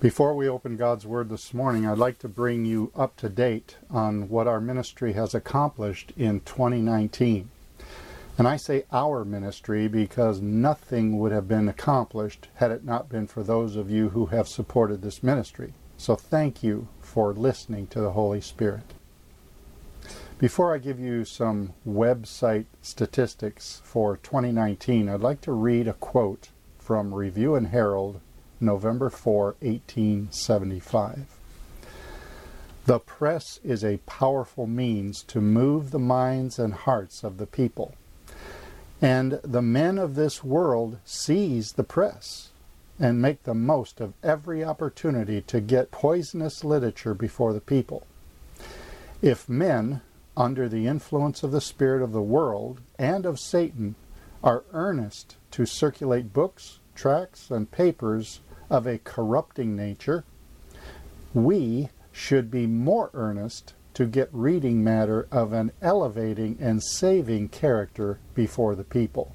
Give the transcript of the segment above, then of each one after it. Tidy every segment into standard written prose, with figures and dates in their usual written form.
Before we open God's Word this morning, I'd like to bring you up to date on what our ministry has accomplished in 2019. And I say our ministry because nothing would have been accomplished had it not been for those of you who have supported this ministry. So thank you for listening to the Holy Spirit. Before I give you some website statistics for 2019, I'd like to read a quote from Review and Herald, November 4, 1875. The press is a powerful means to move the minds and hearts of the people. And the men of this world seize the press and make the most of every opportunity to get poisonous literature before the people. If men, under the influence of the spirit of the world and of Satan, are earnest to circulate books, tracts, and papers of a corrupting nature, we should be more earnest to get reading matter of an elevating and saving character before the people.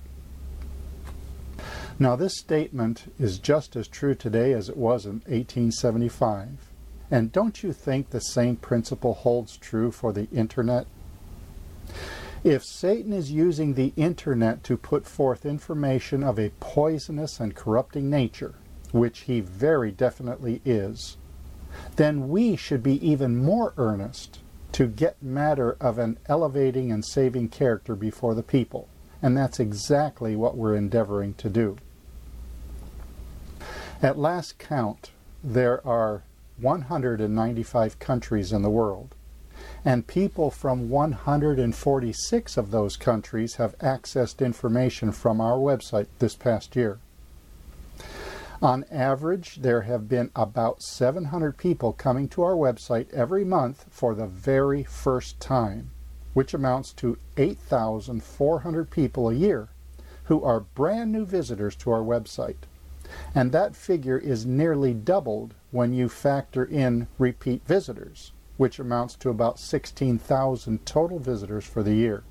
Now, this statement is just as true today as it was in 1875. And don't you think the same principle holds true for the internet? If Satan is using the internet to put forth information of a poisonous and corrupting nature, which he very definitely is, then we should be even more earnest to get matter of an elevating and saving character before the people. And that's exactly what we're endeavoring to do. At last count, there are 195 countries in the world, and people from 146 of those countries have accessed information from our website this past year. On average, there have been about 700 people coming to our website every month for the very first time, which amounts to 8,400 people a year who are brand new visitors to our website. And that figure is nearly doubled when you factor in repeat visitors, which amounts to about 16,000 total visitors for the year.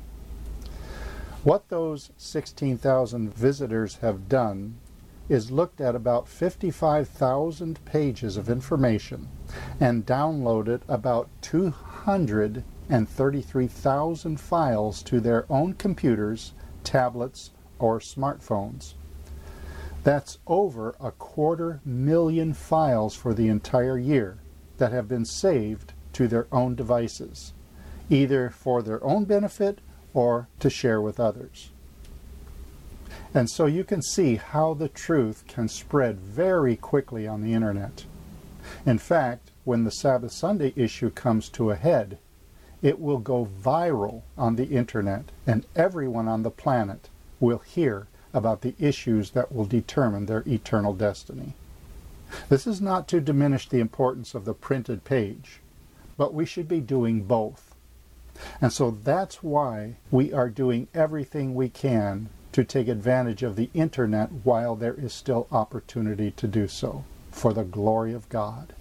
What those 16,000 visitors have done is looked at about 55,000 pages of information and downloaded about 233,000 files to their own computers, tablets, or smartphones. That's over 250,000 files for the entire year that have been saved to their own devices, either for their own benefit or to share with others. And so you can see how the truth can spread very quickly on the internet. In fact, when the Sabbath Sunday issue comes to a head, it will go viral on the internet, and everyone on the planet will hear about the issues that will determine their eternal destiny. This is not to diminish the importance of the printed page, but we should be doing both. And so that's why we are doing everything we can to take advantage of the internet while there is still opportunity to do so, for the glory of God.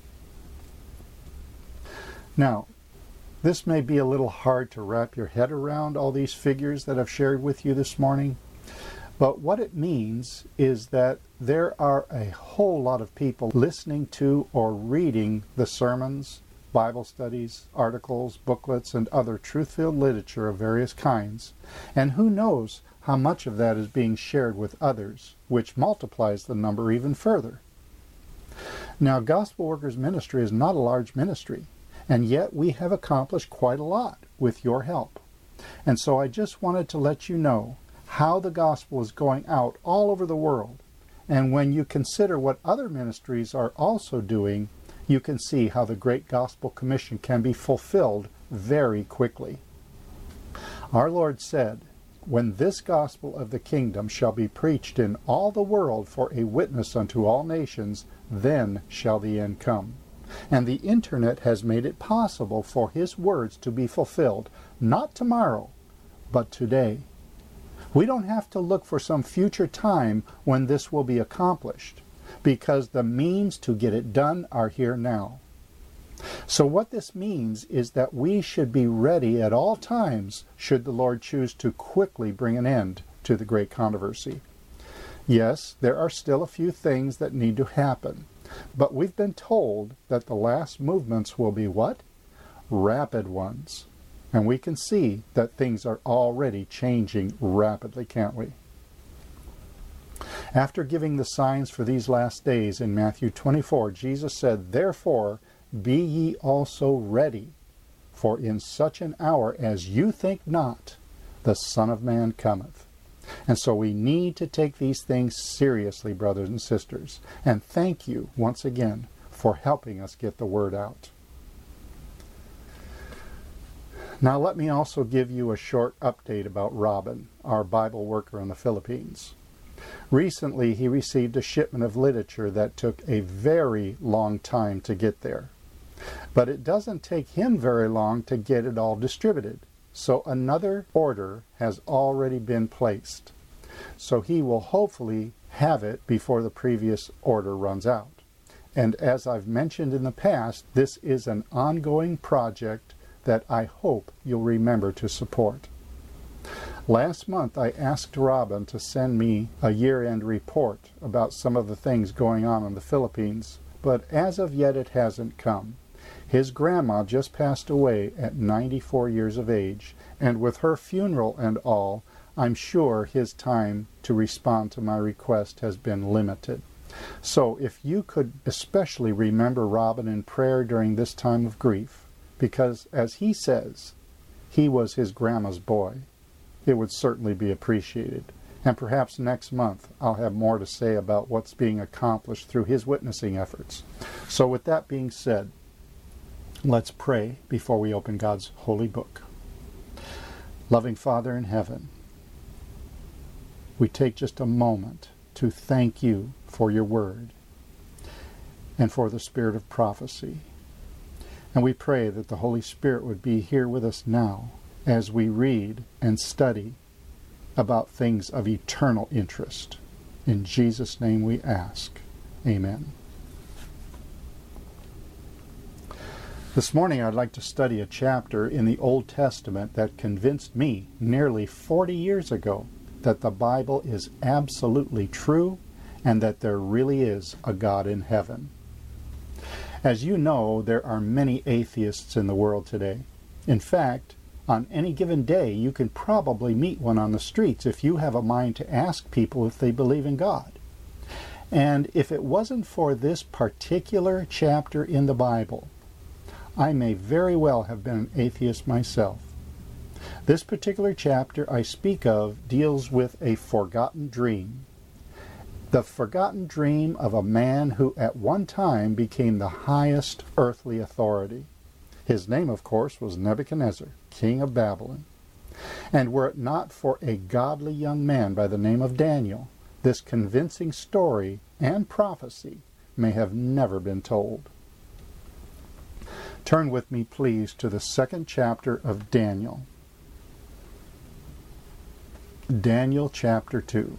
Now, this may be a little hard to wrap your head around, all these figures that I've shared with you this morning, but what it means is that there are a whole lot of people listening to or reading the sermons, Bible studies, articles, booklets, and other truth-filled literature of various kinds, and who knows how much of that is being shared with others, which multiplies the number even further. Now, Gospel Workers Ministry is not a large ministry, and yet we have accomplished quite a lot with your help. And so I just wanted to let you know how the gospel is going out all over the world. And when you consider what other ministries are also doing, you can see how the Great Gospel Commission can be fulfilled very quickly. Our Lord said, "When this gospel of the kingdom shall be preached in all the world for a witness unto all nations, then shall the end come." And the internet has made it possible for His words to be fulfilled, not tomorrow, but today. We don't have to look for some future time when this will be accomplished, because the means to get it done are here now. So what this means is that we should be ready at all times should the Lord choose to quickly bring an end to the great controversy. Yes, there are still a few things that need to happen, But we've been told that the last movements will be what? Rapid ones. And we can see that things are already changing rapidly, can't we? After giving the signs for these last days in Matthew 24, Jesus said, "Therefore be ye also ready, for in such an hour as you think not, the Son of Man cometh." And so we need to take these things seriously, brothers and sisters. And thank you once again for helping us get the word out. Now let me also give you a short update about Robin, our Bible worker in the Philippines. Recently, he received a shipment of literature that took a very long time to get there. But it doesn't take him very long to get it all distributed. So another order has already been placed. So he will hopefully have it before the previous order runs out. And as I've mentioned in the past, this is an ongoing project that I hope you'll remember to support. Last month I asked Robin to send me a year-end report about some of the things going on in the Philippines, but as of yet it hasn't come. His grandma just passed away at 94 years of age, and with her funeral and all, I'm sure his time to respond to my request has been limited. So if you could especially remember Robin in prayer during this time of grief, because as he says, he was his grandma's boy, it would certainly be appreciated. And perhaps next month I'll have more to say about what's being accomplished through his witnessing efforts. So with that being said, let's pray before we open God's holy book. Loving Father in heaven, we take just a moment to thank you for your word and for the spirit of prophecy. And we pray that the Holy Spirit would be here with us now as we read and study about things of eternal interest. In Jesus' name we ask. Amen. This morning I'd like to study a chapter in the Old Testament that convinced me nearly 40 years ago that the Bible is absolutely true and that there really is a God in heaven. As you know, there are many atheists in the world today. In fact, on any given day, you can probably meet one on the streets if you have a mind to ask people if they believe in God. And if it wasn't for this particular chapter in the Bible, I may very well have been an atheist myself. This particular chapter I speak of deals with a forgotten dream. The forgotten dream of a man who at one time became the highest earthly authority. His name, of course, was Nebuchadnezzar, king of Babylon. And were it not for a godly young man by the name of Daniel, this convincing story and prophecy may have never been told. Turn with me, please, to the second chapter of Daniel. Daniel chapter 2.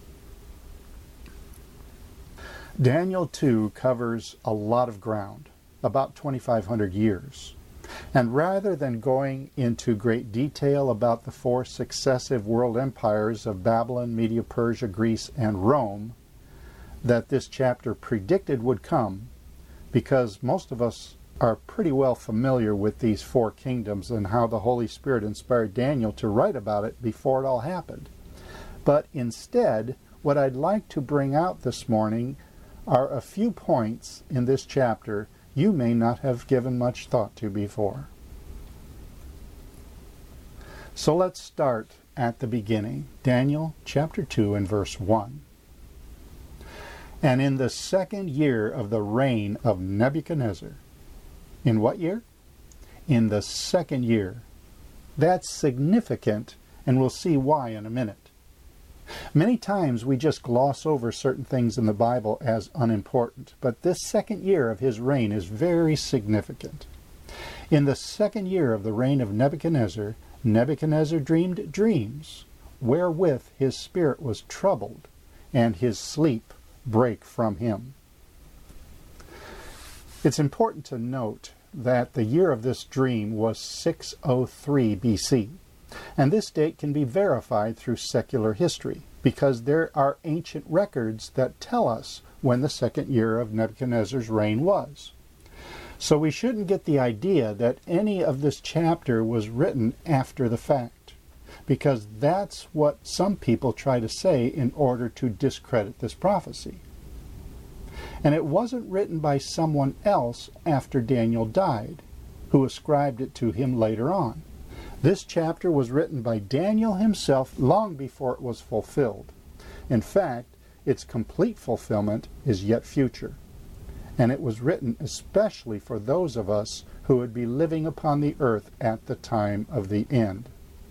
Daniel 2 covers a lot of ground, about 2,500 years. And rather than going into great detail about the four successive world empires of Babylon, Media, Persia, Greece, and Rome that this chapter predicted would come, because most of us are pretty well familiar with these four kingdoms and how the Holy Spirit inspired Daniel to write about it before it all happened. But instead, what I'd like to bring out this morning are a few points in this chapter you may not have given much thought to before. So let's start at the beginning. Daniel chapter 2 and verse 1. And in the second year of the reign of Nebuchadnezzar. In what year? In the second year. That's significant, and we'll see why in a minute. Many times we just gloss over certain things in the Bible as unimportant, but this second year of his reign is very significant. In the second year of the reign of Nebuchadnezzar, Nebuchadnezzar dreamed dreams, wherewith his spirit was troubled, and his sleep brake from him. It's important to note that the year of this dream was 603 BC. And this date can be verified through secular history, because there are ancient records that tell us when the second year of Nebuchadnezzar's reign was. So we shouldn't get the idea that any of this chapter was written after the fact, because that's what some people try to say in order to discredit this prophecy. And it wasn't written by someone else after Daniel died, who ascribed it to him later on. This chapter was written by Daniel himself long before it was fulfilled. In fact, its complete fulfillment is yet future. And it was written especially for those of us who would be living upon the earth at the time of the end.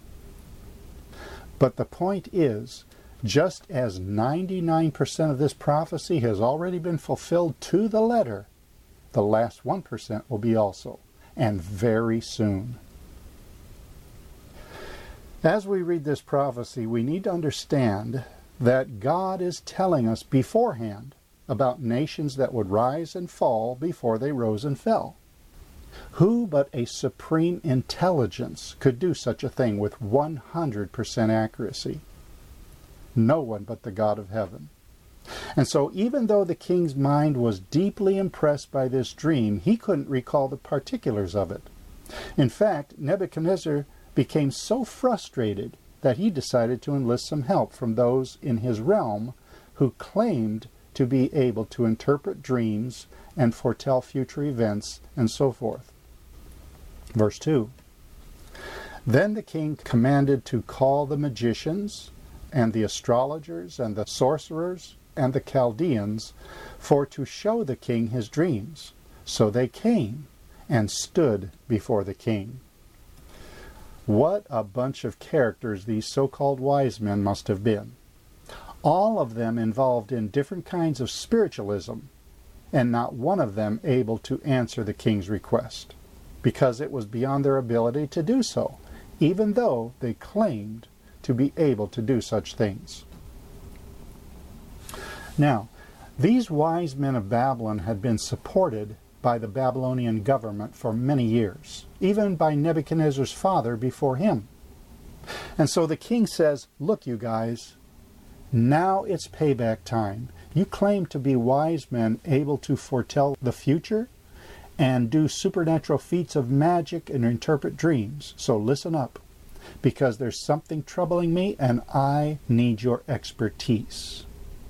But the point is, just as 99% of this prophecy has already been fulfilled to the letter, the last 1% will be also, and very soon. As we read this prophecy, we need to understand that God is telling us beforehand about nations that would rise and fall before they rose and fell. Who but a supreme intelligence could do such a thing with 100% accuracy? No one but the God of heaven. And so even though the king's mind was deeply impressed by this dream, he couldn't recall the particulars of it. In fact, Nebuchadnezzar became so frustrated that he decided to enlist some help from those in his realm who claimed to be able to interpret dreams and foretell future events and so forth. Verse 2. Then the king commanded to call the magicians and the astrologers and the sorcerers and the Chaldeans for to show the king his dreams. So they came and stood before the king. What a bunch of characters these so-called wise men must have been. All of them involved in different kinds of spiritualism, and not one of them able to answer the king's request, because it was beyond their ability to do so, even though they claimed to be able to do such things. Now, these wise men of Babylon had been supported by the Babylonian government for many years, even by Nebuchadnezzar's father before him. And so the king says, look, you guys, now it's payback time. You claim to be wise men able to foretell the future and do supernatural feats of magic and interpret dreams. So listen up, because there's something troubling me and I need your expertise.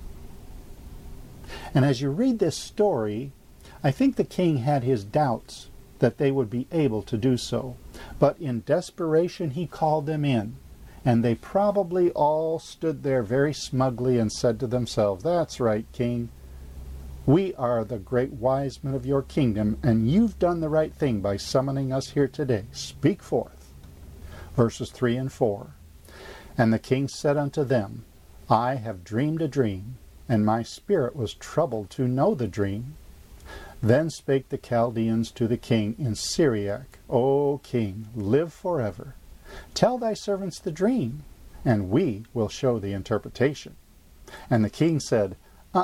And as you read this story, I think the king had his doubts that they would be able to do so. But in desperation he called them in, and they probably all stood there very smugly and said to themselves, "That's right, king. We are the great wise men of your kingdom, and you've done the right thing by summoning us here today. Speak forth." Verses 3 and 4. And the king said unto them, I have dreamed a dream, and my spirit was troubled to know the dream. Then spake the Chaldeans to the king in Syriac, O king, live forever. Tell thy servants the dream, and we will show the interpretation. And the king said,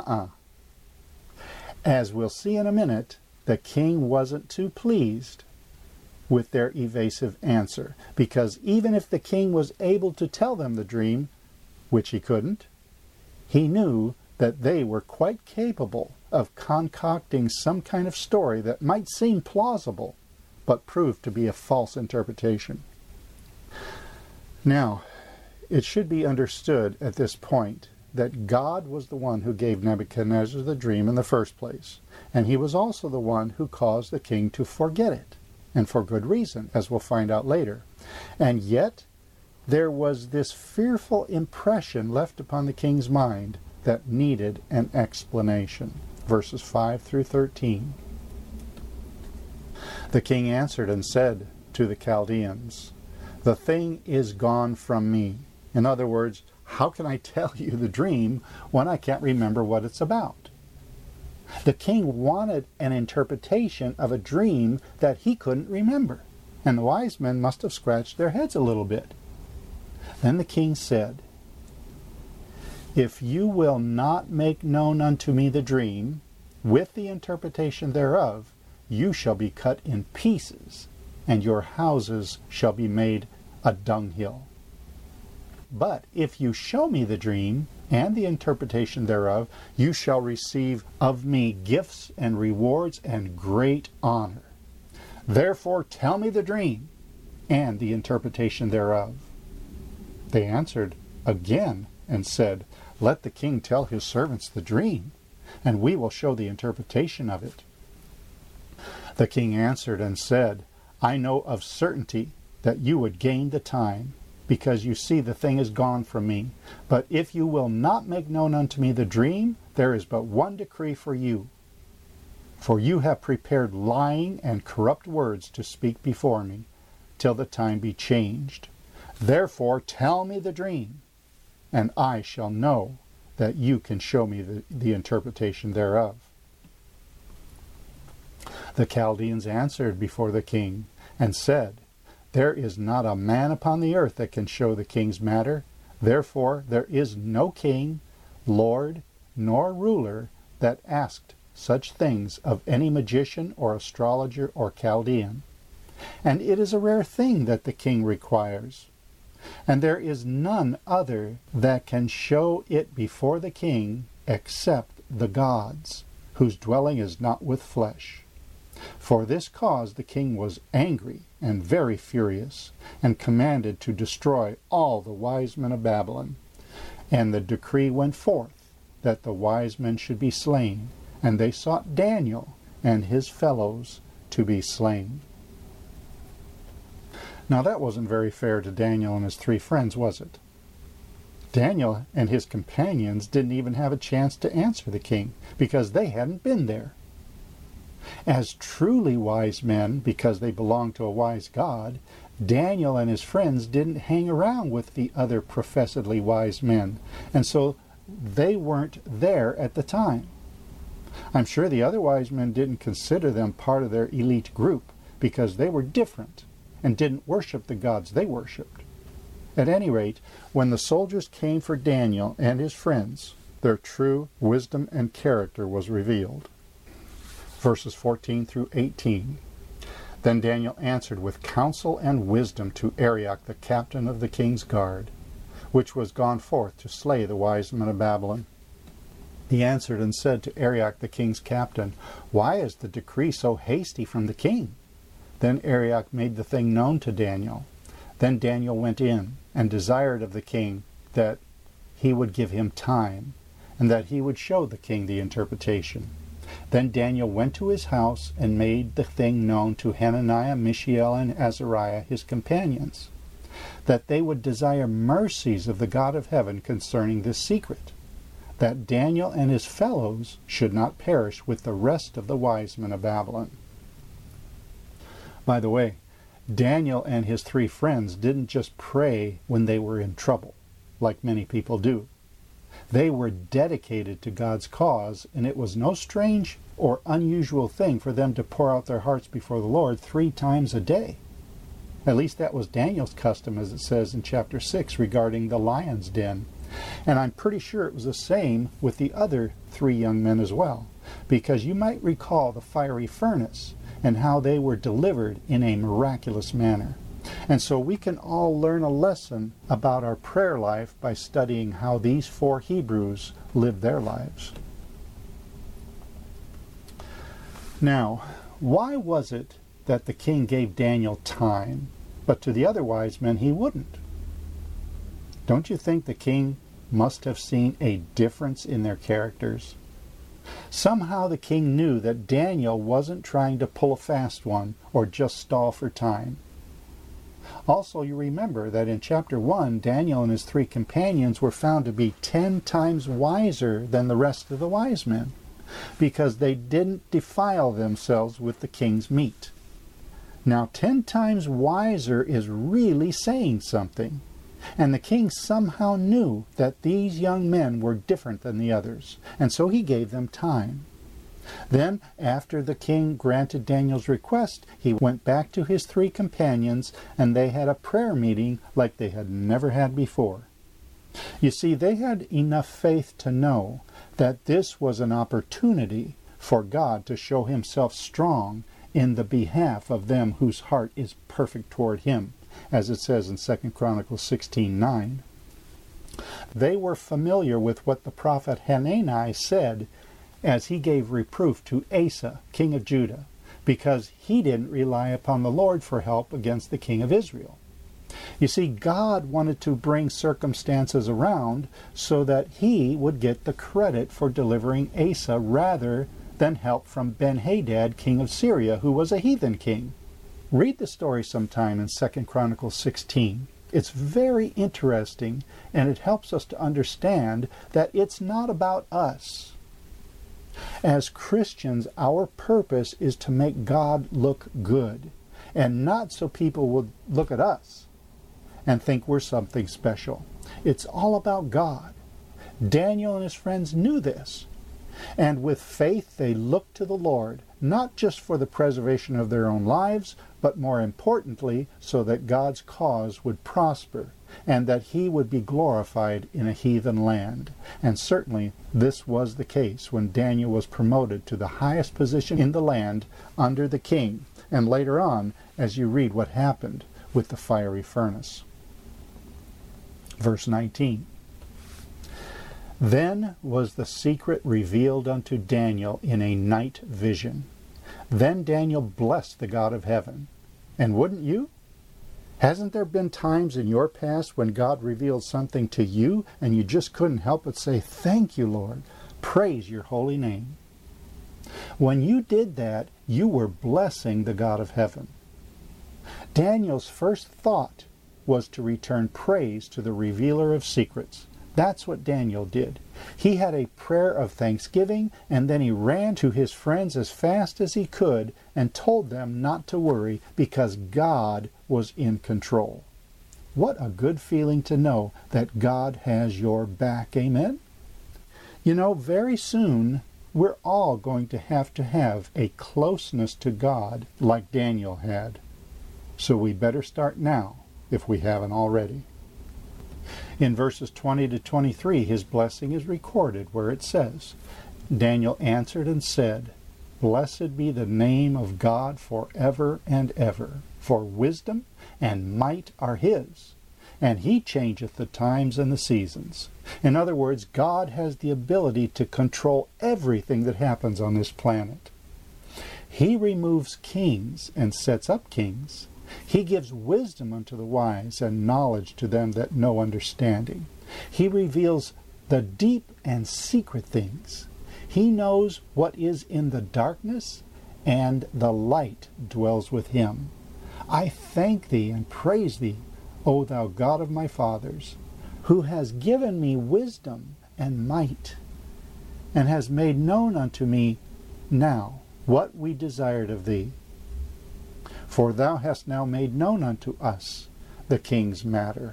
As we'll see in a minute, the king wasn't too pleased with their evasive answer, because even if the king was able to tell them the dream, which he couldn't, he knew that they were quite capable of concocting some kind of story that might seem plausible, but proved to be a false interpretation. Now, it should be understood at this point that God was the one who gave Nebuchadnezzar the dream in the first place, and he was also the one who caused the king to forget it, and for good reason, as we'll find out later. And yet, there was this fearful impression left upon the king's mind that needed an explanation. Verses 5 through 13. The king answered and said to the Chaldeans, The thing is gone from me. In other words, how can I tell you the dream when I can't remember what it's about? The king wanted an interpretation of a dream that he couldn't remember, and the wise men must have scratched their heads a little bit. Then the king said, If you will not make known unto me the dream, with the interpretation thereof, you shall be cut in pieces, and your houses shall be made a dunghill. But if you show me the dream and the interpretation thereof, you shall receive of me gifts and rewards and great honor. Therefore tell me the dream and the interpretation thereof. They answered again and said, Let the king tell his servants the dream, and we will show the interpretation of it. The king answered and said, I know of certainty that you would gain the time, because you see the thing is gone from me. But if you will not make known unto me the dream, there is but one decree for you. For you have prepared lying and corrupt words to speak before me, till the time be changed. Therefore tell me the dream, and I shall know that you can show me the interpretation thereof. The Chaldeans answered before the king, and said, There is not a man upon the earth that can show the king's matter. Therefore there is no king, lord, nor ruler that asked such things of any magician or astrologer or Chaldean. And it is a rare thing that the king requires. And there is none other that can show it before the king except the gods, whose dwelling is not with flesh. For this cause the king was angry and very furious, and commanded to destroy all the wise men of Babylon. And the decree went forth that the wise men should be slain, and they sought Daniel and his fellows to be slain. Now that wasn't very fair to Daniel and his 3 friends, was it? Daniel and his companions didn't even have a chance to answer the king, because they hadn't been there. As truly wise men, because they belonged to a wise God, Daniel and his friends didn't hang around with the other professedly wise men, and so they weren't there at the time. I'm sure the other wise men didn't consider them part of their elite group, because they were different and didn't worship the gods they worshipped. At any rate, when the soldiers came for Daniel and his friends, their true wisdom and character was revealed. Verses 14 through 18. Then Daniel answered with counsel and wisdom to Arioch, the captain of the king's guard, which was gone forth to slay the wise men of Babylon. He answered and said to Arioch, the king's captain, Why is the decree so hasty from the king? Then Arioch made the thing known to Daniel. Then Daniel went in and desired of the king that he would give him time, and that he would show the king the interpretation. Then Daniel went to his house and made the thing known to Hananiah, Mishael, and Azariah, his companions, that they would desire mercies of the God of heaven concerning this secret, that Daniel and his fellows should not perish with the rest of the wise men of Babylon. By the way, Daniel and his 3 friends didn't just pray when they were in trouble, like many people do. They were dedicated to God's cause, and it was no strange or unusual thing for them to pour out their hearts before the Lord 3 times a day. At least that was Daniel's custom, as it says in chapter 6 regarding the lion's den. And I'm pretty sure it was the same with the other 3 young men as well, because you might recall the fiery furnace and how they were delivered in a miraculous manner. And so we can all learn a lesson about our prayer life by studying how these 4 Hebrews lived their lives. Now, why was it that the king gave Daniel time, but to the other wise men he wouldn't? Don't you think the king must have seen a difference in their characters? Somehow the king knew that Daniel wasn't trying to pull a fast one or just stall for time. Also, you remember that in chapter 1, Daniel and his 3 companions were found to be 10 times wiser than the rest of the wise men, because they didn't defile themselves with the king's meat. Now, 10 times wiser is really saying something, and the king somehow knew that these young men were different than the others, and so he gave them time. Then, after the king granted Daniel's request, he went back to his 3 companions, and they had a prayer meeting like they had never had before. You see, they had enough faith to know that this was an opportunity for God to show himself strong in the behalf of them whose heart is perfect toward him, as it says in 2 Chronicles 16:9. They were familiar with what the prophet Hanani said as he gave reproof to Asa, king of Judah, because he didn't rely upon the Lord for help against the king of Israel. You see, God wanted to bring circumstances around so that he would get the credit for delivering Asa rather than help from Ben-Hadad, king of Syria, who was a heathen king. Read the story sometime in 2 Chronicles 16. It's very interesting, and it helps us to understand that it's not about us. As Christians, our purpose is to make God look good, and not so people will look at us and think we're something special. It's all about God. Daniel and his friends knew this, and with faith they looked to the Lord, not just for the preservation of their own lives, but more importantly, so that God's cause would prosper, and that he would be glorified in a heathen land. And certainly this was the case when Daniel was promoted to the highest position in the land under the king, and later on as you read what happened with the fiery furnace. Verse 19. Then was the secret revealed unto Daniel in a night vision. Then Daniel blessed the God of heaven. And wouldn't you? Hasn't there been times in your past when God revealed something to you and you just couldn't help but say, "Thank you, Lord. Praise your holy name." When you did that, you were blessing the God of heaven. Daniel's first thought was to return praise to the revealer of secrets. That's what Daniel did. He had a prayer of thanksgiving, and then he ran to his friends as fast as he could and told them not to worry because God was in control. What a good feeling to know that God has your back. Amen? You know, very soon we're all going to have a closeness to God like Daniel had. So we better start now if we haven't already. In verses 20 to 23, his blessing is recorded where it says, Daniel answered and said, Blessed be the name of God forever and ever, for wisdom and might are his, and he changeth the times and the seasons. In other words, God has the ability to control everything that happens on this planet. He removes kings and sets up kings. He gives wisdom unto the wise and knowledge to them that know understanding. He reveals the deep and secret things. He knows what is in the darkness, and the light dwells with him. I thank thee and praise thee, O thou God of my fathers, who has given me wisdom and might, and has made known unto me now what we desired of thee. For thou hast now made known unto us the king's matter.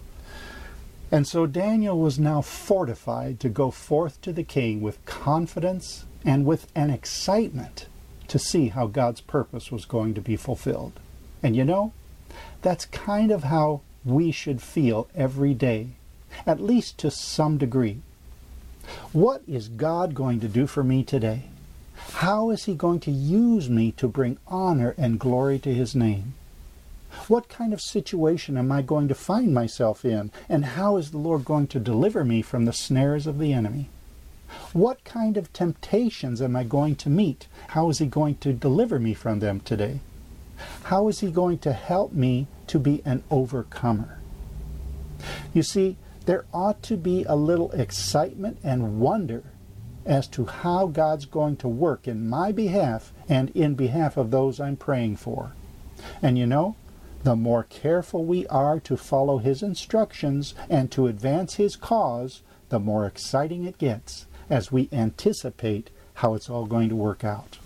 And so Daniel was now fortified to go forth to the king with confidence and with an excitement to see how God's purpose was going to be fulfilled. And you know, that's kind of how we should feel every day, at least to some degree. What is God going to do for me today? How is he going to use me to bring honor and glory to his name? What kind of situation am I going to find myself in? And how is the Lord going to deliver me from the snares of the enemy? What kind of temptations am I going to meet? How is he going to deliver me from them today? How is he going to help me to be an overcomer? You see, there ought to be a little excitement and wonder as to how God's going to work in my behalf and in behalf of those I'm praying for. And you know, the more careful we are to follow his instructions and to advance his cause, the more exciting it gets as we anticipate how it's all going to work out.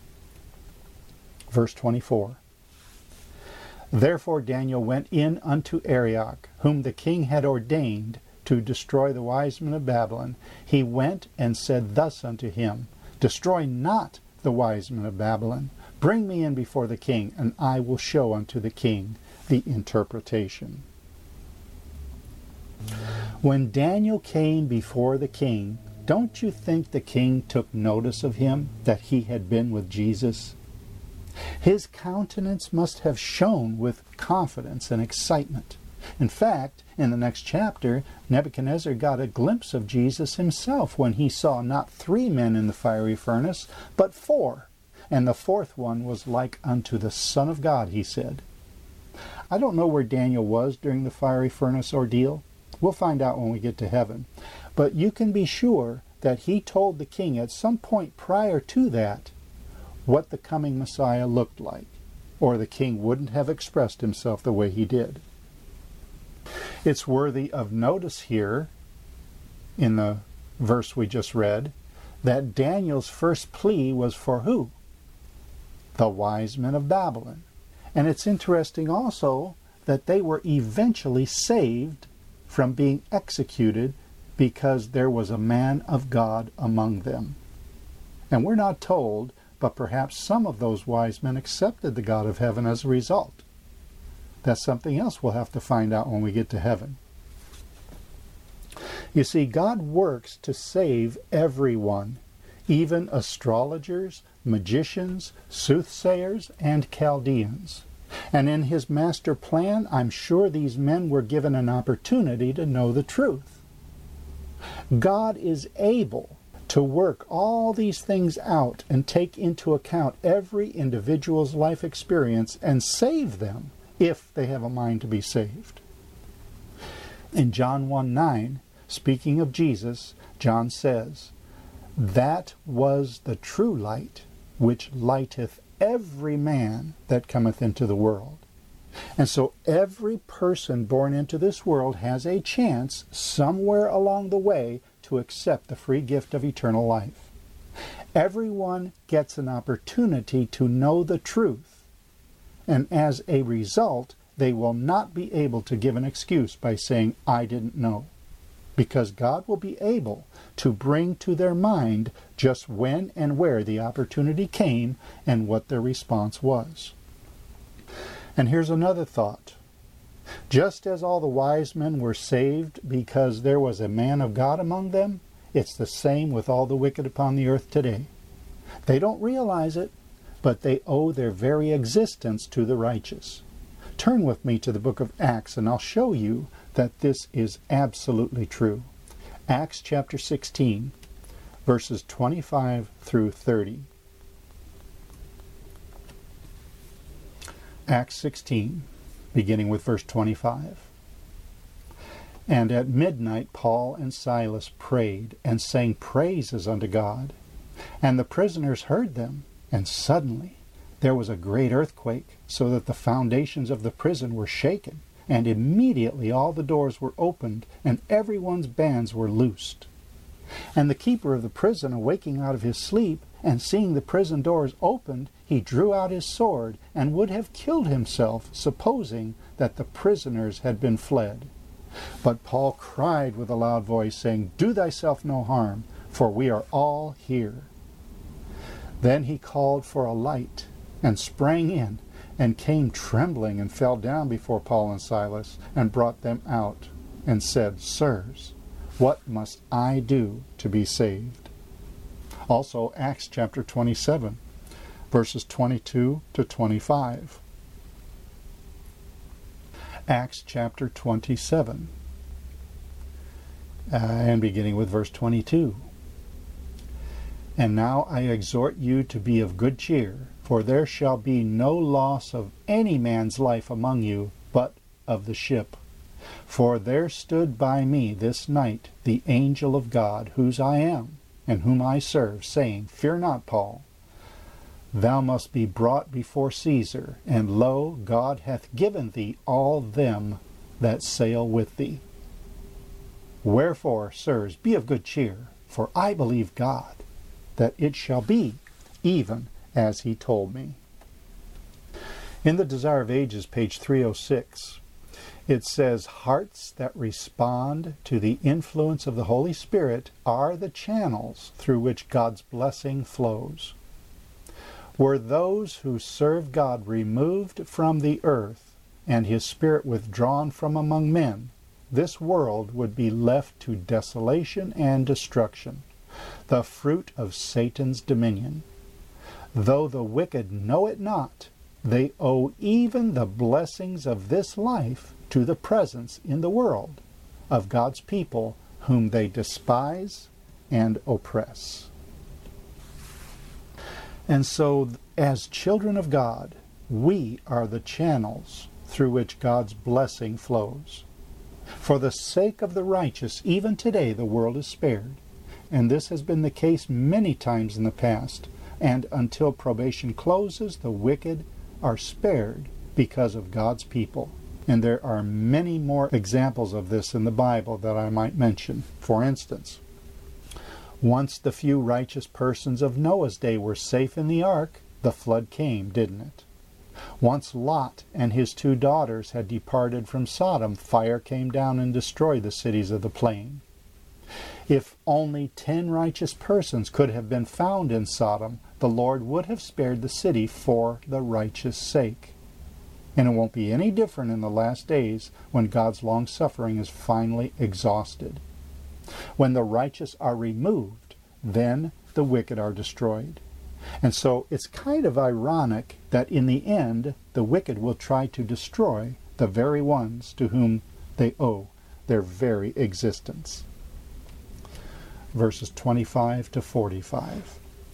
Verse 24. Therefore Daniel went in unto Arioch, whom the king had ordained to destroy the wise men of Babylon. He went and said thus unto him, Destroy not the wise men of Babylon. Bring me in before the king, and I will show unto the king the interpretation. When Daniel came before the king, don't you think the king took notice of him, that he had been with Jesus? His countenance must have shone with confidence and excitement. In fact, in the next chapter, Nebuchadnezzar got a glimpse of Jesus himself when he saw not 3 men in the fiery furnace, but 4. And the 4th one was like unto the Son of God, he said. I don't know where Daniel was during the fiery furnace ordeal. We'll find out when we get to heaven. But you can be sure that he told the king at some point prior to that what the coming Messiah looked like, or the king wouldn't have expressed himself the way he did. It's worthy of notice here, in the verse we just read, that Daniel's first plea was for who? The wise men of Babylon. And it's interesting also that they were eventually saved from being executed because there was a man of God among them. And we're not told, but perhaps some of those wise men accepted the God of heaven as a result. That's something else we'll have to find out when we get to heaven. You see, God works to save everyone, even astrologers, magicians, soothsayers, and Chaldeans. And in his master plan, I'm sure these men were given an opportunity to know the truth. God is able to work all these things out and take into account every individual's life experience and save them if they have a mind to be saved. In John 1:9, speaking of Jesus, John says, "That was the true light, which lighteth every man that cometh into the world." And so every person born into this world has a chance somewhere along the way to accept the free gift of eternal life. Everyone gets an opportunity to know the truth, and as a result, they will not be able to give an excuse by saying, "I didn't know," because God will be able to bring to their mind just when and where the opportunity came and what their response was. And here's another thought. Just as all the wise men were saved because there was a man of God among them, it's the same with all the wicked upon the earth today. They don't realize it, but they owe their very existence to the righteous. Turn with me to the book of Acts, and I'll show you that this is absolutely true. Acts chapter 16, verses 25 through 30. Acts 16, beginning with verse 25. "And at midnight Paul and Silas prayed and sang praises unto God. And the prisoners heard them, and suddenly there was a great earthquake, so that the foundations of the prison were shaken, and immediately all the doors were opened, and everyone's bands were loosed. And the keeper of the prison, awaking out of his sleep, and seeing the prison doors opened, he drew out his sword, and would have killed himself, supposing that the prisoners had been fled. But Paul cried with a loud voice, saying, Do thyself no harm, for we are all here. Then he called for a light, and sprang in, and came trembling, and fell down before Paul and Silas, and brought them out, and said, Sirs, what must I do to be saved? Also, Acts chapter 27, verses 22 to 25. Acts chapter 27, and beginning with verse 22. And now I exhort you to be of good cheer, for there shall be no loss of any man's life among you, but of the ship. For there stood by me this night the angel of God, whose I am, and whom I serve, saying, Fear not, Paul. Thou must be brought before Caesar, and lo, God hath given thee all them that sail with thee. Wherefore, sirs, be of good cheer, for I believe God, that it shall be even as he told me. In the Desire of Ages, page 306, it says, Hearts that respond to the influence of the Holy Spirit are the channels through which God's blessing flows. Were those who serve God removed from the earth and his Spirit withdrawn from among men, this world would be left to desolation and destruction, the fruit of Satan's dominion. Though the wicked know it not, they owe even the blessings of this life to the presence in the world of God's people whom they despise and oppress. And so, as children of God, we are the channels through which God's blessing flows. For the sake of the righteous, even today the world is spared, and this has been the case many times in the past, and until probation closes, the wicked are spared because of God's people. And there are many more examples of this in the Bible that I might mention. For instance, once the few righteous persons of Noah's day were safe in the ark, the flood came, didn't it? Once Lot and his 2 daughters had departed from Sodom, fire came down and destroyed the cities of the plain. If only 10 righteous persons could have been found in Sodom, the Lord would have spared the city for the righteous sake. And it won't be any different in the last days when God's long-suffering is finally exhausted. When the righteous are removed, then the wicked are destroyed. And so it's kind of ironic that in the end, the wicked will try to destroy the very ones to whom they owe their very existence. Verses 25 to 45.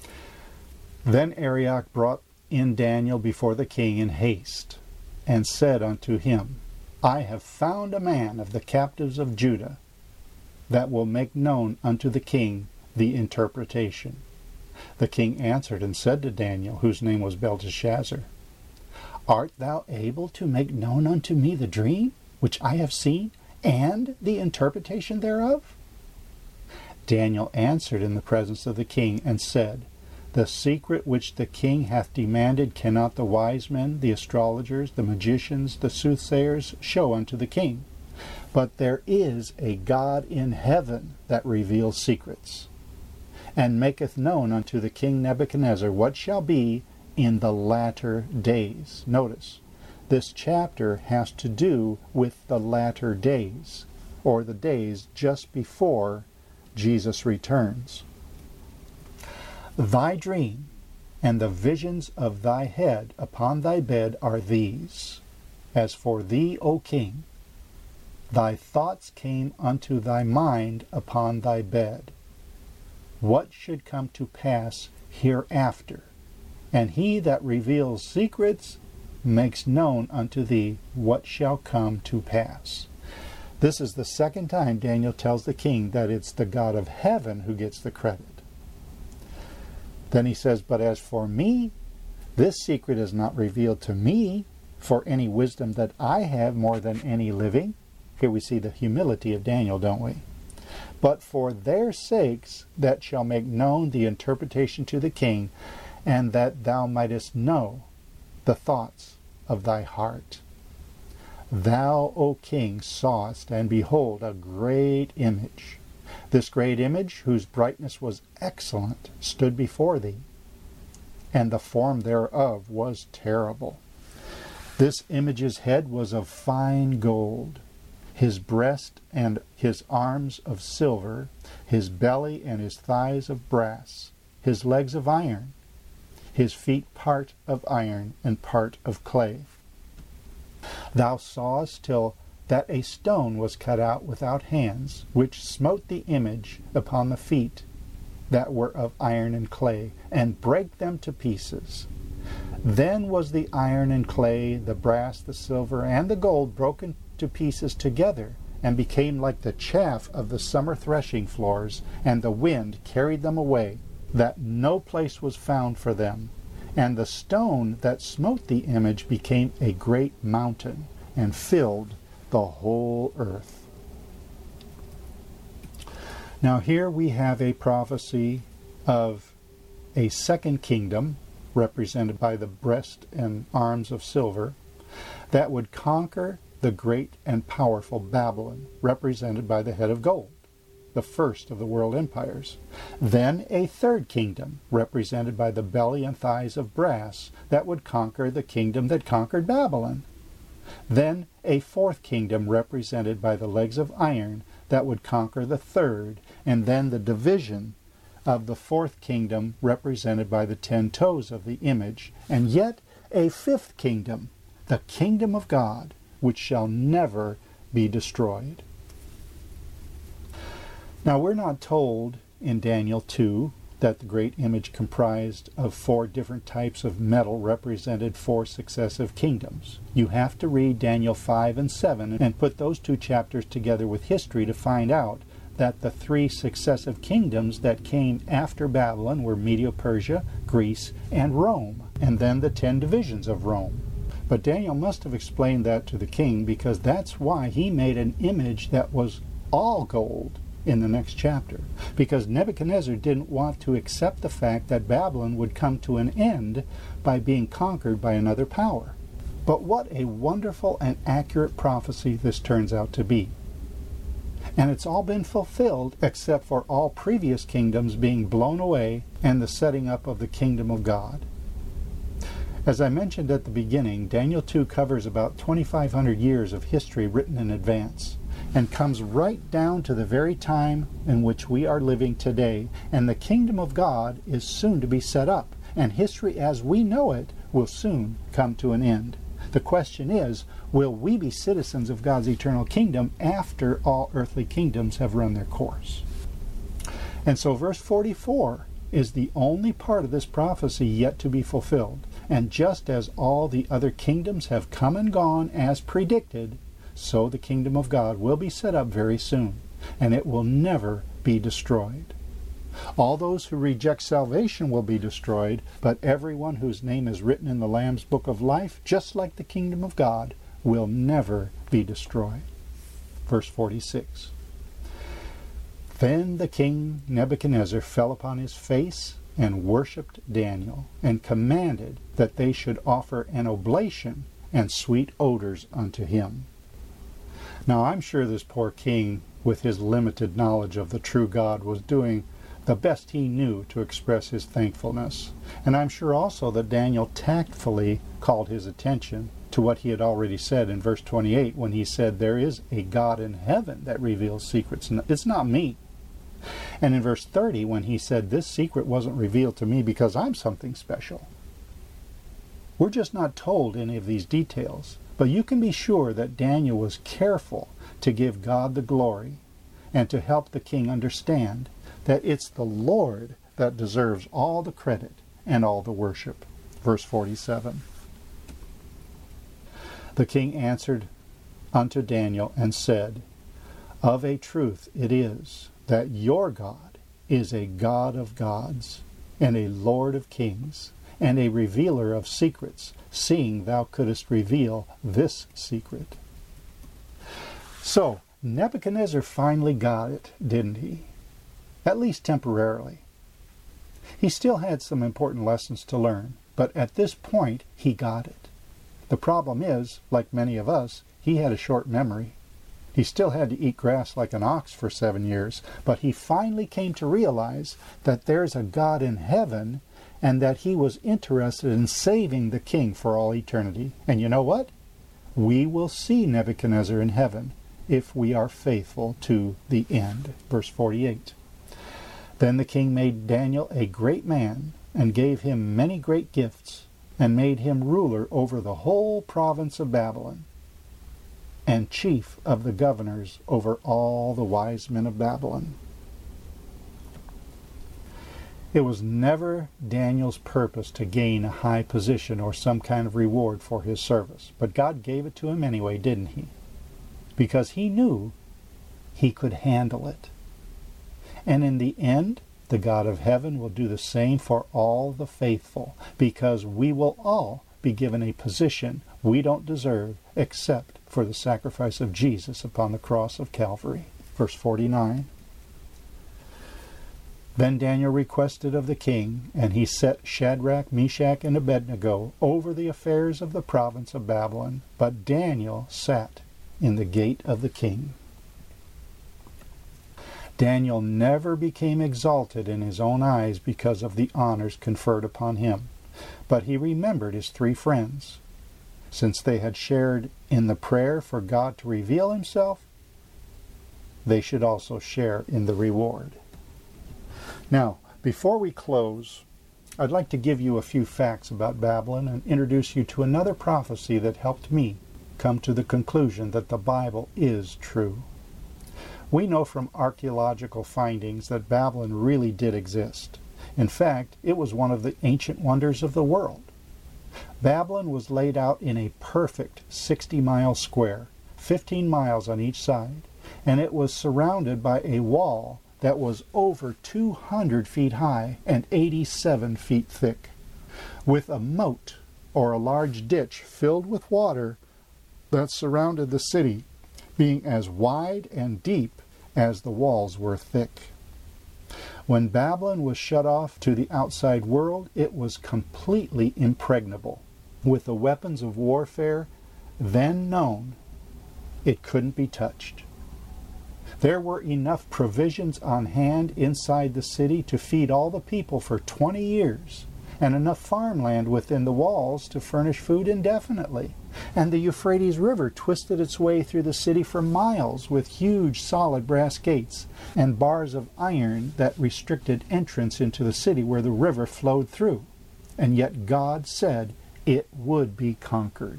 Then Arioch brought in Daniel before the king in haste, and said unto him, I have found a man of the captives of Judah, that will make known unto the king the interpretation. The king answered and said to Daniel, whose name was Belteshazzar, Art thou able to make known unto me the dream which I have seen, and the interpretation thereof? Daniel answered in the presence of the king, and said, The secret which the king hath demanded cannot the wise men, the astrologers, the magicians, the soothsayers show unto the king. But there is a God in heaven that reveals secrets, and maketh known unto the king Nebuchadnezzar what shall be in the latter days. Notice, this chapter has to do with the latter days, or the days just before Jesus returns. Thy dream and the visions of thy head upon thy bed are these. As for thee, O king, thy thoughts came unto thy mind upon thy bed, what should come to pass hereafter. And he that reveals secrets makes known unto thee what shall come to pass. This is the second time Daniel tells the king that it's the God of heaven who gets the credit. Then he says, But as for me, this secret is not revealed to me for any wisdom that I have more than any living. Here we see the humility of Daniel, don't we? But for their sakes that shall make known the interpretation to the king, and that thou mightest know the thoughts of thy heart. Thou, O king, sawest, and behold, a great image. This great image, whose brightness was excellent, stood before thee, and the form thereof was terrible. This image's head was of fine gold, his breast and his arms of silver, his belly and his thighs of brass, his legs of iron, his feet part of iron and part of clay. Thou sawest till that a stone was cut out without hands, which smote the image upon the feet that were of iron and clay, and brake them to pieces. Then was the iron and clay, the brass, the silver, and the gold broken to pieces together, and became like the chaff of the summer threshing floors, and the wind carried them away, that no place was found for them. And the stone that smote the image became a great mountain, and filled the whole earth. Now here we have a prophecy of a second kingdom, represented by the breast and arms of silver, that would conquer the great and powerful Babylon, represented by the head of gold, the first of the world empires. Then a third kingdom, represented by the belly and thighs of brass, that would conquer the kingdom that conquered Babylon. Then a fourth kingdom, represented by the legs of iron, that would conquer the third, and then the division of the fourth kingdom, represented by the 10 toes of the image, and yet a fifth kingdom, the kingdom of God, which shall never be destroyed. Now, we're not told in Daniel 2 that the great image comprised of 4 different types of metal represented 4 successive kingdoms. You have to read Daniel 5 and 7 and put those 2 chapters together with history to find out that the 3 successive kingdoms that came after Babylon were Medo-Persia, Greece, and Rome, and then the 10 divisions of Rome. But Daniel must have explained that to the king, because that's why he made an image that was all gold in the next chapter, because Nebuchadnezzar didn't want to accept the fact that Babylon would come to an end by being conquered by another power. But what a wonderful and accurate prophecy this turns out to be. And it's all been fulfilled except for all previous kingdoms being blown away and the setting up of the kingdom of God. As I mentioned at the beginning, Daniel 2 covers about 2,500 years of history written in advance, and comes right down to the very time in which we are living today, and the kingdom of God is soon to be set up, and history as we know it will soon come to an end. The question is, will we be citizens of God's eternal kingdom after all earthly kingdoms have run their course? And so verse 44 is the only part of this prophecy yet to be fulfilled. And just as all the other kingdoms have come and gone as predicted, so the kingdom of God will be set up very soon, and it will never be destroyed. All those who reject salvation will be destroyed, but everyone whose name is written in the Lamb's book of life, just like the kingdom of God, will never be destroyed. Verse 46. Then the king Nebuchadnezzar fell upon his face and worshipped Daniel, and commanded that they should offer an oblation and sweet odors unto him. Now, I'm sure this poor king, with his limited knowledge of the true God, was doing the best he knew to express his thankfulness. And I'm sure also that Daniel tactfully called his attention to what he had already said in verse 28, when he said, "There is a God in heaven that reveals secrets. It's not me." And in verse 30, when he said, "This secret wasn't revealed to me because I'm something special." We're just not told any of these details. But you can be sure that Daniel was careful to give God the glory and to help the king understand that it's the Lord that deserves all the credit and all the worship. Verse 47. The king answered unto Daniel and said, "Of a truth it is that your God is a God of gods and a Lord of kings, and a revealer of secrets, seeing thou couldest reveal this secret." So, Nebuchadnezzar finally got it, didn't he? At least temporarily. He still had some important lessons to learn, but at this point he got it. The problem is, like many of us, he had a short memory. He still had to eat grass like an ox for 7 years, but he finally came to realize that there's a God in heaven, and that he was interested in saving the king for all eternity. And you know what? We will see Nebuchadnezzar in heaven if we are faithful to the end. Verse 48. Then the king made Daniel a great man, and gave him many great gifts, and made him ruler over the whole province of Babylon, and chief of the governors over all the wise men of Babylon. It was never Daniel's purpose to gain a high position or some kind of reward for his service, but God gave it to him anyway, didn't he? Because he knew he could handle it. And in the end, the God of heaven will do the same for all the faithful, because we will all be given a position we don't deserve except for the sacrifice of Jesus upon the cross of Calvary. Verse 49. Then Daniel requested of the king, and he set Shadrach, Meshach, and Abednego over the affairs of the province of Babylon. But Daniel sat in the gate of the king. Daniel never became exalted in his own eyes because of the honors conferred upon him, but he remembered his 3 friends. Since they had shared in the prayer for God to reveal himself, they should also share in the reward. Now, before we close, I'd like to give you a few facts about Babylon and introduce you to another prophecy that helped me come to the conclusion that the Bible is true. We know from archaeological findings that Babylon really did exist. In fact, it was one of the ancient wonders of the world. Babylon was laid out in a perfect 60-mile square, 15 miles on each side, and it was surrounded by a wall that was over 200 feet high and 87 feet thick, with a moat or a large ditch filled with water that surrounded the city, being as wide and deep as the walls were thick. When Babylon was shut off to the outside world, it was completely impregnable. With the weapons of warfare then known, it couldn't be touched. There were enough provisions on hand inside the city to feed all the people for 20 years, and enough farmland within the walls to furnish food indefinitely. And the Euphrates River twisted its way through the city for miles with huge solid brass gates and bars of iron that restricted entrance into the city where the river flowed through. And yet God said it would be conquered.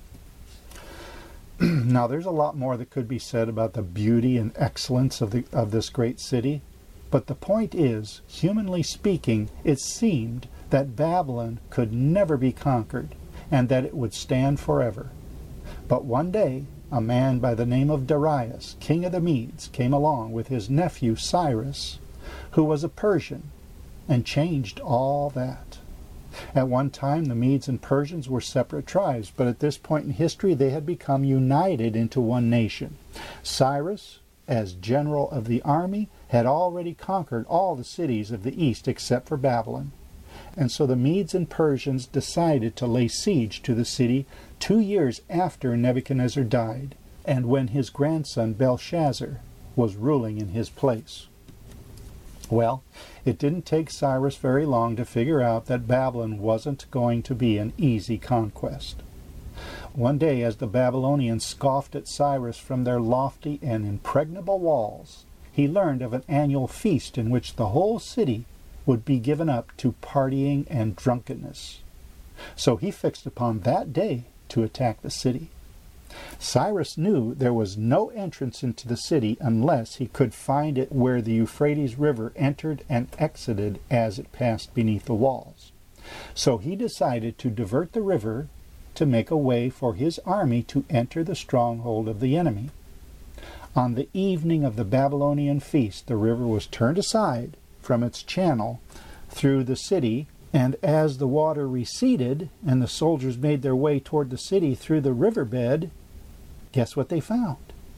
Now there's a lot more that could be said about the beauty and excellence of this great city, but the point is, humanly speaking, it seemed that Babylon could never be conquered, and that it would stand forever. But one day, a man by the name of Darius, king of the Medes, came along with his nephew Cyrus, who was a Persian, and changed all that. At one time, the Medes and Persians were separate tribes, but at this point in history, they had become united into one nation. Cyrus, as general of the army, had already conquered all the cities of the east except for Babylon. And so the Medes and Persians decided to lay siege to the city 2 years after Nebuchadnezzar died, and when his grandson Belshazzar was ruling in his place. Well, it didn't take Cyrus very long to figure out that Babylon wasn't going to be an easy conquest. One day, as the Babylonians scoffed at Cyrus from their lofty and impregnable walls, he learned of an annual feast in which the whole city would be given up to partying and drunkenness. So he fixed upon that day to attack the city. Cyrus knew there was no entrance into the city unless he could find it where the Euphrates River entered and exited as it passed beneath the walls. So he decided to divert the river to make a way for his army to enter the stronghold of the enemy. On the evening of the Babylonian feast, the river was turned aside from its channel through the city, and as the water receded and the soldiers made their way toward the city through the riverbed, guess what they found?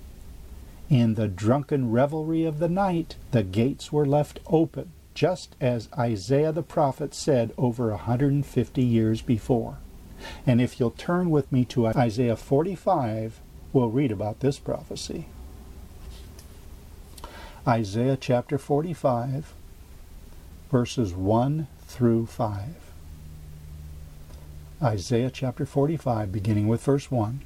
In the drunken revelry of the night, the gates were left open, just as Isaiah the prophet said over 150 years before. And if you'll turn with me to Isaiah 45, we'll read about this prophecy. Isaiah chapter 45, verses 1 through 5. Isaiah chapter 45, beginning with verse 1.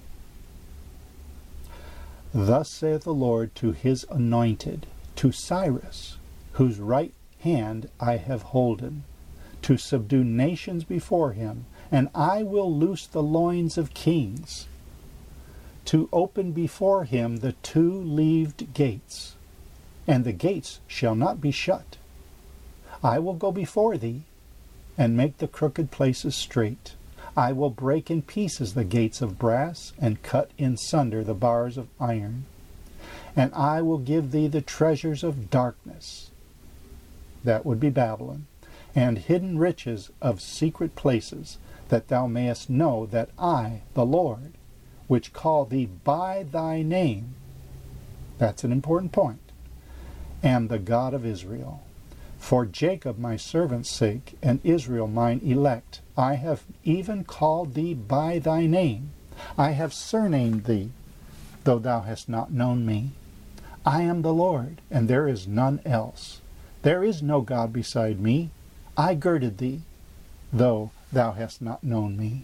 Thus saith the Lord to his anointed, to Cyrus, whose right hand I have holden, to subdue nations before him, and I will loose the loins of kings, to open before him the two-leaved gates, and the gates shall not be shut. I will go before thee, and make the crooked places straight. I will break in pieces the gates of brass, and cut in sunder the bars of iron. And I will give thee the treasures of darkness, that would be Babylon, and hidden riches of secret places, that thou mayest know that I, the Lord, which call thee by thy name, that's an important point, am the God of Israel. For Jacob my servant's sake, and Israel mine elect, I have even called thee by thy name. I have surnamed thee, though thou hast not known me. I am the Lord, and there is none else. There is no God beside me. I girded thee, though thou hast not known me.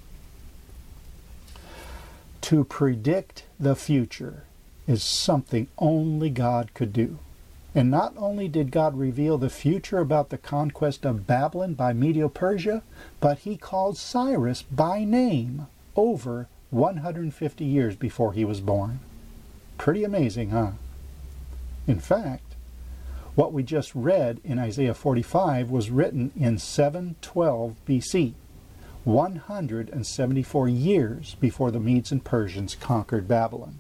To predict the future is something only God could do. And not only did God reveal the future about the conquest of Babylon by Medo-Persia, but he called Cyrus by name over 150 years before he was born. Pretty amazing, huh? In fact, what we just read in Isaiah 45 was written in 712 BC, 174 years before the Medes and Persians conquered Babylon.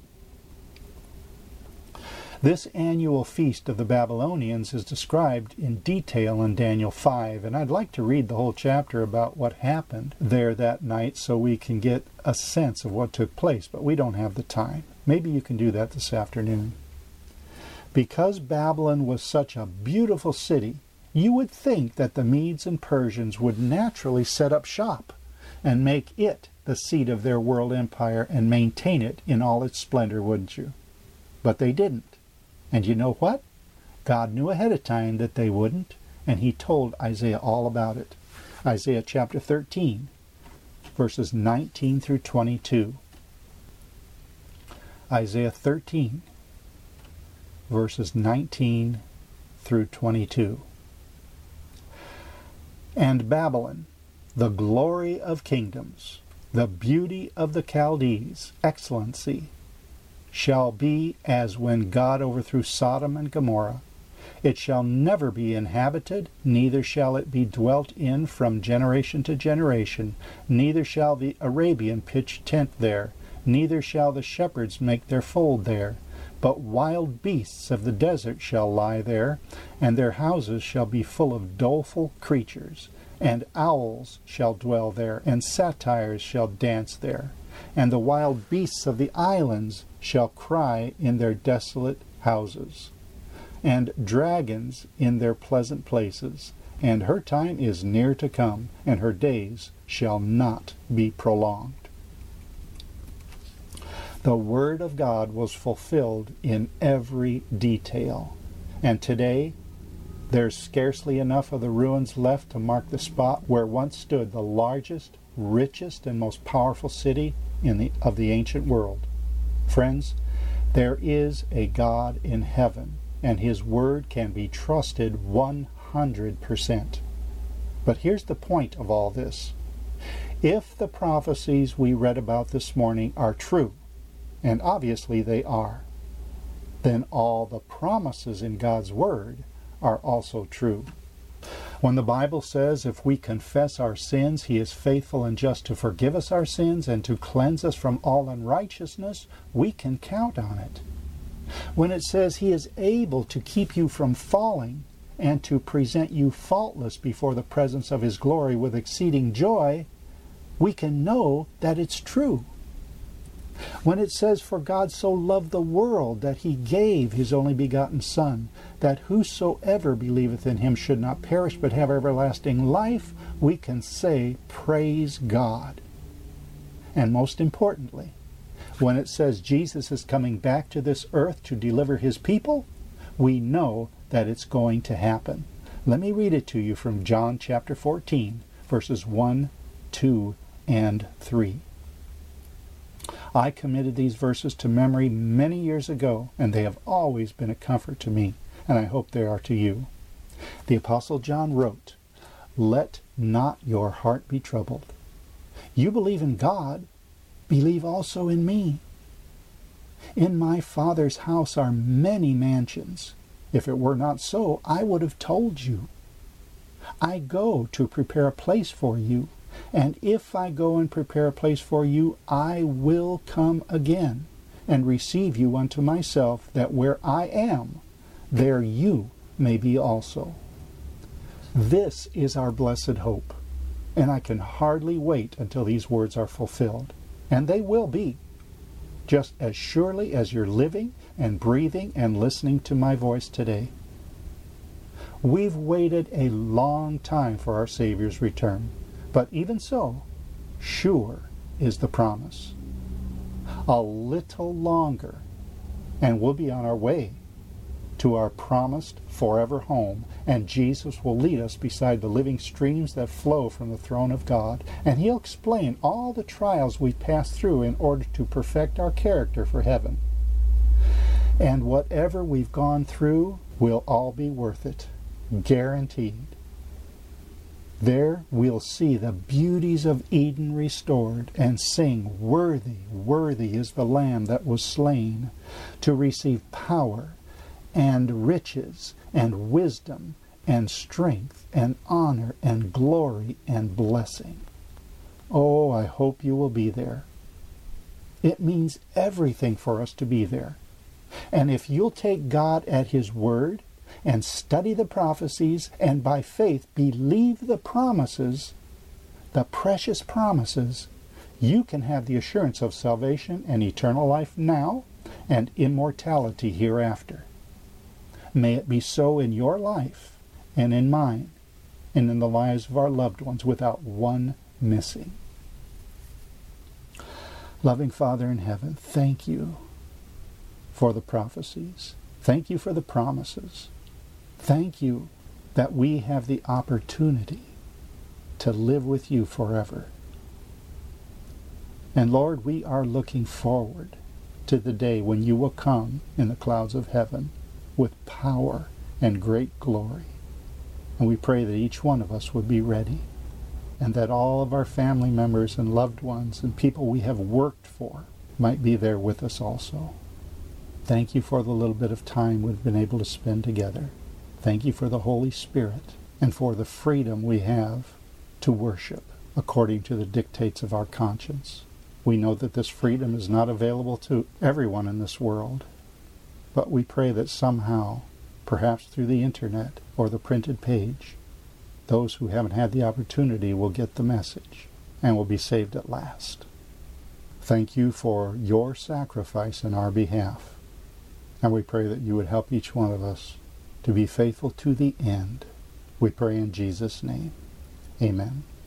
This annual feast of the Babylonians is described in detail in Daniel 5, and I'd like to read the whole chapter about what happened there that night so we can get a sense of what took place, but we don't have the time. Maybe you can do that this afternoon. Because Babylon was such a beautiful city, you would think that the Medes and Persians would naturally set up shop and make it the seat of their world empire and maintain it in all its splendor, wouldn't you? But they didn't. And you know what? God knew ahead of time that they wouldn't, and he told Isaiah all about it. Isaiah chapter 13, verses 19 through 22. Isaiah 13, verses 19 through 22. And Babylon, the glory of kingdoms, the beauty of the Chaldees, excellency, shall be as when God overthrew Sodom and Gomorrah. It shall never be inhabited, neither shall it be dwelt in from generation to generation, neither shall the Arabian pitch tent there, neither shall the shepherds make their fold there. But wild beasts of the desert shall lie there, and their houses shall be full of doleful creatures. And owls shall dwell there, and satyrs shall dance there. And the wild beasts of the islands shall cry in their desolate houses, and dragons in their pleasant places. And her time is near to come, and her days shall not be prolonged. The Word of God was fulfilled in every detail. And today, there's scarcely enough of the ruins left to mark the spot where once stood the largest, richest, and most powerful city of the ancient world. Friends, there is a God in heaven, and his word can be trusted 100%. But here's the point of all this. If the prophecies we read about this morning are true, and obviously they are, then all the promises in God's word are also true. When the Bible says if we confess our sins, he is faithful and just to forgive us our sins and to cleanse us from all unrighteousness, we can count on it. When it says he is able to keep you from falling and to present you faultless before the presence of his glory with exceeding joy, we can know that it's true. When it says, for God so loved the world that he gave his only begotten Son, that whosoever believeth in him should not perish but have everlasting life, we can say, praise God. And most importantly, when it says Jesus is coming back to this earth to deliver his people, we know that it's going to happen. Let me read it to you from John chapter 14, verses 1, 2, and 3. I committed these verses to memory many years ago, and they have always been a comfort to me, and I hope they are to you. The Apostle John wrote, "Let not your heart be troubled. You believe in God, believe also in me. In my Father's house are many mansions. If it were not so, I would have told you. I go to prepare a place for you. And if I go and prepare a place for you, I will come again and receive you unto myself, that where I am, there you may be also." This is our blessed hope, and I can hardly wait until these words are fulfilled. And they will be, just as surely as you're living and breathing and listening to my voice today. We've waited a long time for our Savior's return. But even so, sure is the promise. A little longer, and we'll be on our way to our promised forever home, and Jesus will lead us beside the living streams that flow from the throne of God, and he'll explain all the trials we've passed through in order to perfect our character for heaven. And whatever we've gone through will all be worth it, guaranteed. There we'll see the beauties of Eden restored and sing, "Worthy, worthy is the Lamb that was slain to receive power and riches and wisdom and strength and honor and glory and blessing." Oh, I hope you will be there. It means everything for us to be there. And if you'll take God at His word and study the prophecies and by faith believe the promises, the precious promises, you can have the assurance of salvation and eternal life now and immortality hereafter. May it be so in your life and in mine and in the lives of our loved ones without one missing. Loving Father in heaven, thank you for the prophecies. Thank you for the promises. Thank you that we have the opportunity to live with you forever. And Lord, we are looking forward to the day when you will come in the clouds of heaven with power and great glory. And we pray that each one of us would be ready, and that all of our family members and loved ones and people we have worked for might be there with us also. Thank you for the little bit of time we've been able to spend together. Thank you for the Holy Spirit and for the freedom we have to worship according to the dictates of our conscience. We know that this freedom is not available to everyone in this world, but we pray that somehow, perhaps through the internet or the printed page, those who haven't had the opportunity will get the message and will be saved at last. Thank you for your sacrifice in our behalf. And we pray that you would help each one of us to be faithful to the end. We pray in Jesus' name. Amen.